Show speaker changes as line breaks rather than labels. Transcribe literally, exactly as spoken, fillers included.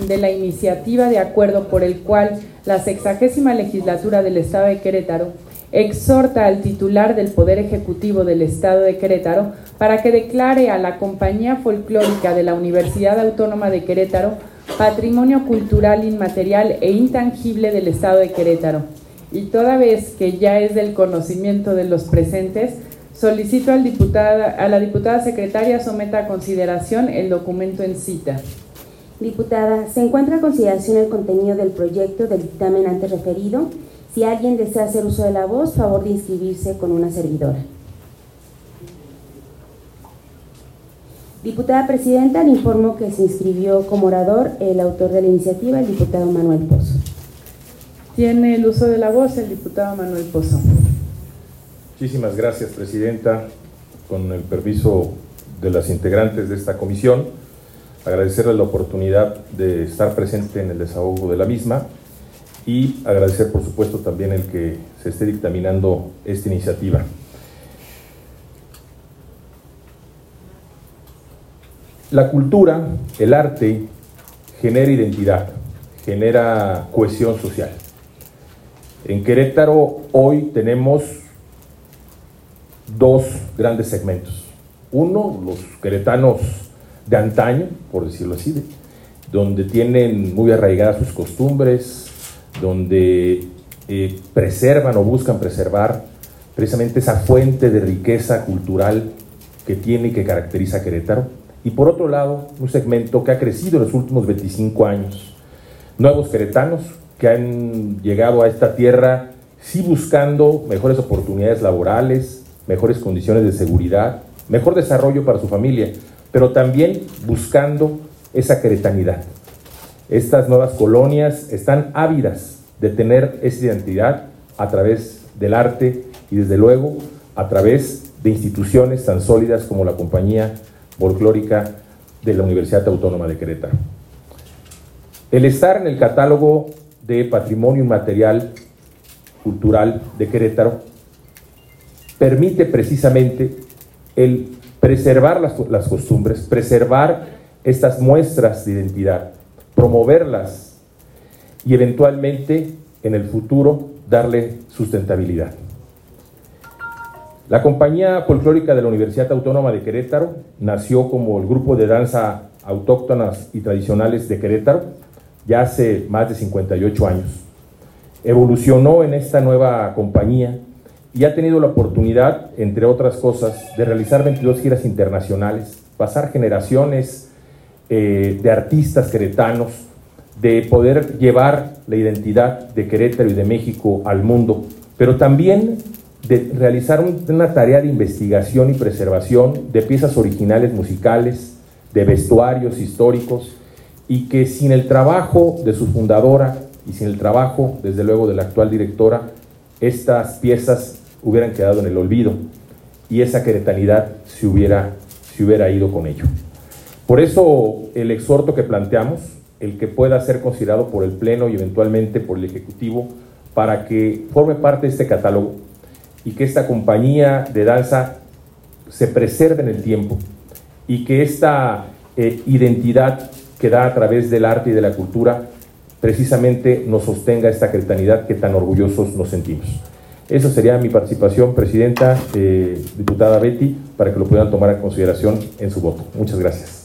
de la iniciativa de acuerdo por el cual la sexagésima legislatura del Estado de Querétaro exhorta al titular del Poder Ejecutivo del Estado de Querétaro para que declare a la Compañía Folclórica de la Universidad Autónoma de Querétaro Patrimonio Cultural Inmaterial e Intangible del Estado de Querétaro. Y toda vez que ya es del conocimiento de los presentes, solicito al diputada, a la diputada secretaria someta a consideración el documento en cita.
Diputada, se encuentra a consideración el contenido del proyecto del dictamen antes referido. Si alguien desea hacer uso de la voz, favor de inscribirse con una servidora. Diputada Presidenta, le informo que se inscribió como orador el autor de la iniciativa, el diputado Manuel Pozo.
Tiene el uso de la voz el diputado Manuel Pozo.
Muchísimas gracias, Presidenta. Con el permiso de las integrantes de esta comisión, agradecerles la oportunidad de estar presente en el desahogo de la misma y agradecer, por supuesto, también el que se esté dictaminando esta iniciativa. La cultura, el arte, genera identidad, genera cohesión social. En Querétaro hoy tenemos dos grandes segmentos. Uno, los queretanos de antaño, por decirlo así, donde tienen muy arraigadas sus costumbres, donde eh, preservan o buscan preservar precisamente esa fuente de riqueza cultural que tiene y que caracteriza a Querétaro. Y por otro lado, un segmento que ha crecido en los últimos veinticinco años. Nuevos queretanos que han llegado a esta tierra sí buscando mejores oportunidades laborales, mejores condiciones de seguridad, mejor desarrollo para su familia, pero también buscando esa queretanidad. Estas nuevas colonias están ávidas de tener esa identidad a través del arte y, desde luego, a través de instituciones tan sólidas como la Compañía Folclórica de la Universidad Autónoma de Querétaro. El estar en el catálogo de Patrimonio Inmaterial Cultural de Querétaro permite precisamente el preservar las, las costumbres, preservar estas muestras de identidad, promoverlas y eventualmente en el futuro darle sustentabilidad. La Compañía Folclórica de la Universidad Autónoma de Querétaro nació como el grupo de danza autóctonas y tradicionales de Querétaro ya hace más de cincuenta y ocho años. Evolucionó en esta nueva compañía y ha tenido la oportunidad, entre otras cosas, de realizar veintidós giras internacionales, pasar generaciones eh, de artistas queretanos, de poder llevar la identidad de Querétaro y de México al mundo, pero también de realizar un, una tarea de investigación y preservación de piezas originales musicales, de vestuarios históricos, y que sin el trabajo de su fundadora y sin el trabajo, desde luego, de la actual directora, estas piezas hubieran quedado en el olvido y esa queretanidad se hubiera, se hubiera ido con ello. Por eso el exhorto que planteamos, el que pueda ser considerado por el Pleno y eventualmente por el Ejecutivo, para que forme parte de este catálogo y que esta compañía de danza se preserve en el tiempo y que esta eh, identidad que da a través del arte y de la cultura precisamente nos sostenga esta queretanidad que tan orgullosos nos sentimos. Esa sería mi participación, Presidenta, eh, diputada Betty, para que lo puedan tomar en consideración en su voto. Muchas gracias.